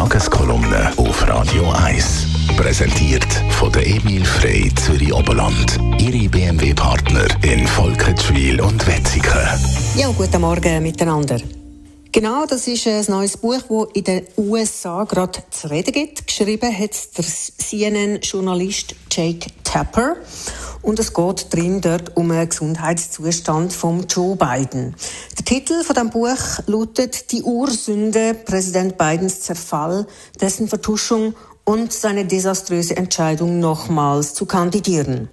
Tageskolumne auf Radio 1. Präsentiert von der Emil Frey Zürich Oberland. Ihre BMW-Partner in Volkenswil und Wetzikon. Ja, guten Morgen miteinander. Genau, das ist ein neues Buch, das in den USA gerade zu reden gibt. Geschrieben hat der CNN-Journalist Jake Tapper. Und es geht drin dort um den Gesundheitszustand von Joe Biden. Der Titel von dem Buch lautet «Die Ursünde, Präsident Bidens Zerfall, dessen Vertuschung und seine desaströse Entscheidung, nochmals zu kandidieren».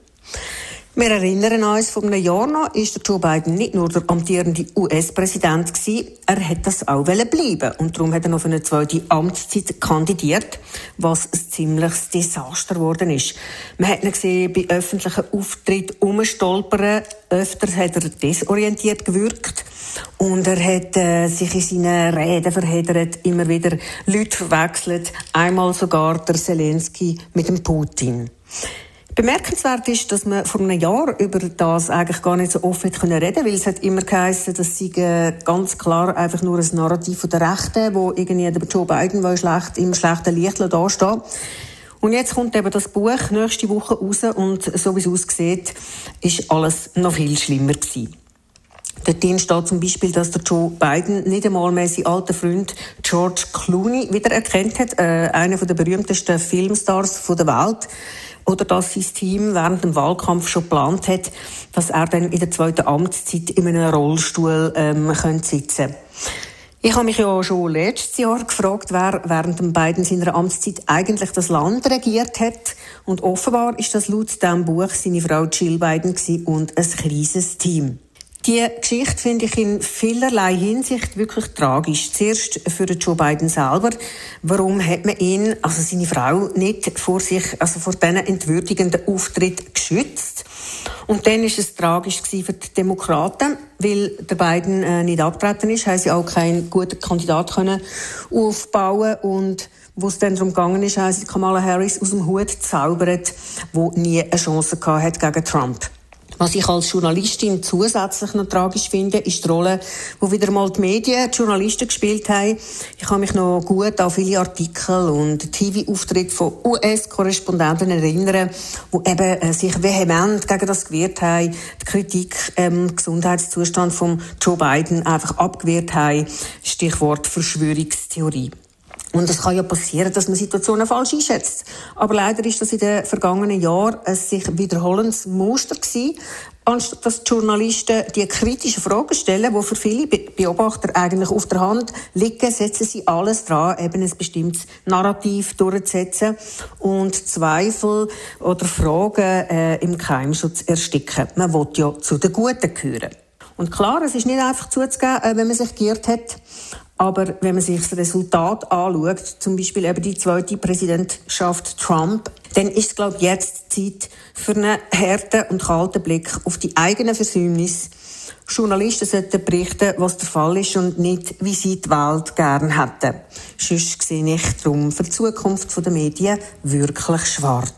Wir erinnern uns, vor einem Jahr noch ist der Joe Biden nicht nur der amtierende US-Präsident gewesen, er hat das auch bleiben. Und darum hat er noch für eine zweite Amtszeit kandidiert, was ein ziemliches Desaster geworden ist. Man hat ihn gesehen, bei öffentlichen Auftritten rumstolpern. Öfters hat er desorientiert gewirkt. Und er hat sich in seinen Reden verheddert, immer wieder Leute verwechselt. Einmal sogar der Zelensky mit dem Putin. Bemerkenswert ist, dass man vor einem Jahr über das eigentlich gar nicht so offen reden konnte, weil es hat immer geheißen, das sei ganz klar einfach nur ein Narrativ von der Rechten, wo irgendwie der Joe Biden im schlechten Licht dasteht. Und jetzt kommt eben das Buch nächste Woche raus und so wie es aussieht, ist alles noch viel schlimmer gewesen. Dort steht zum Beispiel, dass der Joe Biden nicht einmal mehr seinen alten Freund George Clooney wiedererkannt hat, einer der berühmtesten Filmstars der Welt. Oder dass sein Team während dem Wahlkampf schon geplant hat, dass er dann in der zweiten Amtszeit in einem Rollstuhl sitzen könnte. Ich habe mich ja schon letztes Jahr gefragt, wer während dem Biden seiner Amtszeit eigentlich das Land regiert hat. Und offenbar ist das laut diesem Buch seine Frau Jill Biden und ein kleines Team. Die Geschichte finde ich in vielerlei Hinsicht wirklich tragisch. Zuerst für Joe Biden selber. Warum hat man ihn, also seine Frau, nicht vor diesen entwürdigenden Auftritt geschützt? Und dann ist es tragisch für die Demokraten, weil der Biden nicht abgetreten ist, haben sie auch keinen guten Kandidat können aufbauen. Und wo es dann darum gegangen ist, haben sie Kamala Harris aus dem Hut gezaubert, die nie eine Chance hatte gegen Trump. Was ich als Journalistin zusätzlich noch tragisch finde, ist die Rolle, wo wieder mal die Medien, die Journalisten gespielt haben. Ich kann mich noch gut an viele Artikel und TV-Auftritte von US-Korrespondenten erinnern, die eben sich vehement gegen das gewehrt haben, die Kritik Gesundheitszustand von Joe Biden einfach abgewehrt haben. Stichwort Verschwörungstheorie. Und es kann ja passieren, dass man Situationen falsch einschätzt. Aber leider ist das in den vergangenen Jahren ein sich wiederholendes Muster gewesen. Anstatt dass die Journalisten die kritischen Fragen stellen, die für viele Beobachter eigentlich auf der Hand liegen, setzen sie alles dran, eben ein bestimmtes Narrativ durchzusetzen und Zweifel oder Fragen im Keimschutz ersticken. Man will ja zu den Guten gehören. Und klar, es ist nicht einfach zuzugeben, wenn man sich geirrt hat. Aber wenn man sich das Resultat anschaut, zum Beispiel eben die zweite Präsidentschaft Trump, dann ist es, glaube ich, jetzt Zeit für einen harten und kalten Blick auf die eigenen Versäumnisse. Journalisten sollten berichten, was der Fall ist und nicht, wie sie die Welt gerne hätten. Sonst sehe ich darum für die Zukunft der Medien wirklich schwarz.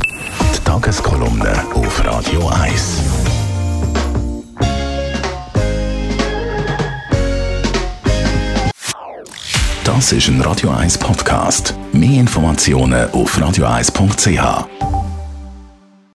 Die Tageskolumne auf Radio 1. Das ist ein Radio 1 Podcast. Mehr Informationen auf radio1.ch.